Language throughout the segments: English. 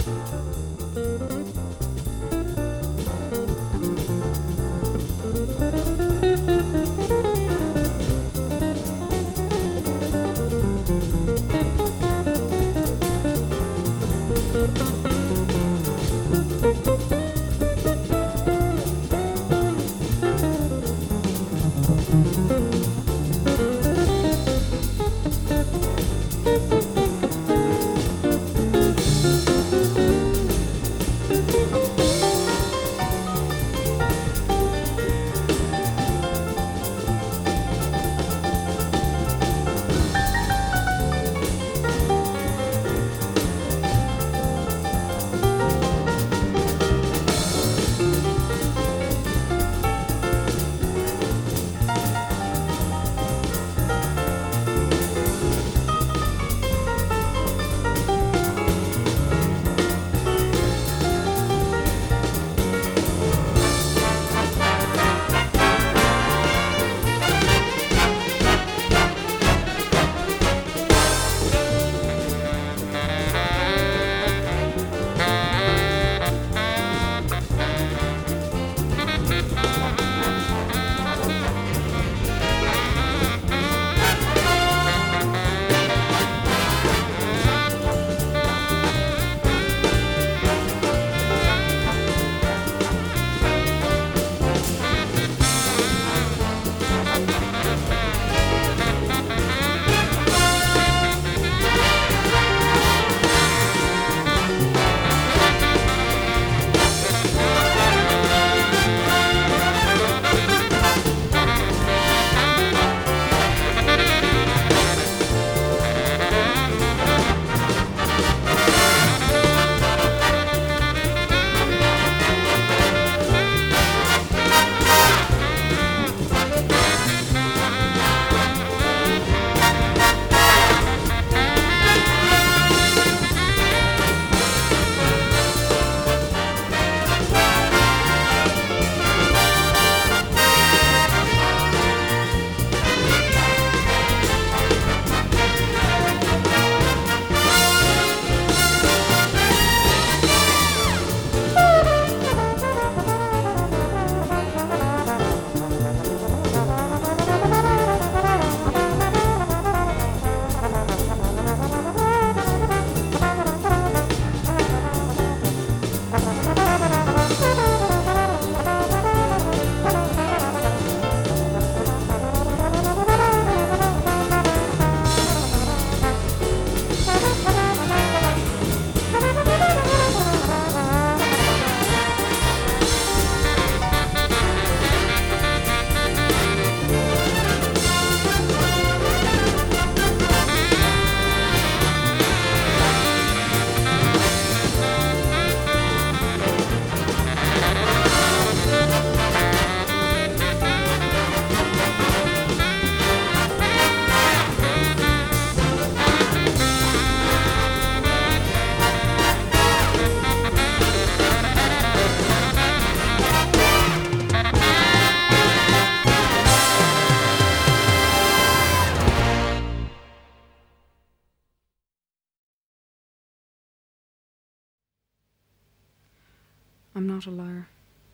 I'm not a liar,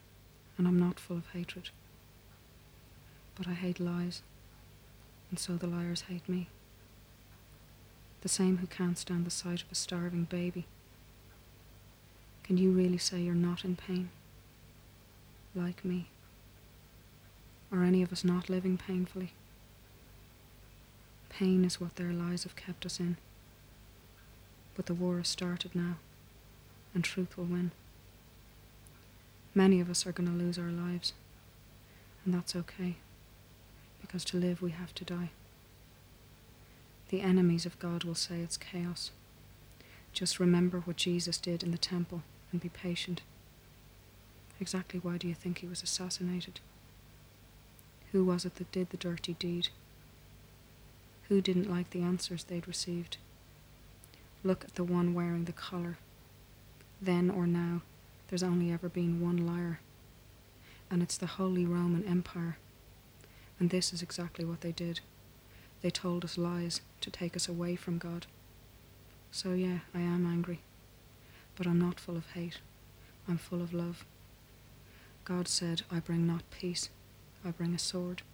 and I'm not full of hatred. But I hate lies, and so the liars hate me. The same who can't stand the sight of a starving baby. Can you really say you're not in pain? Like me? Are any of us not living painfully? Pain is what their lies have kept us in. But the war has started now, and truth will win. Many of us are going to lose our lives, and that's okay, because to live we have to die. The enemies of God will say it's chaos. Just remember what Jesus did in the temple and be patient. Exactly why do you think he was assassinated? Who was it that did the dirty deed? Who didn't like the answers they'd received? Look at the one wearing the collar. Then or now, there's only ever been one liar, and it's the Holy Roman Empire. And this is exactly what they did. They told us lies to take us away from God. So yeah, I am angry. But I'm not full of hate. I'm full of love. God said, I bring not peace, I bring a sword.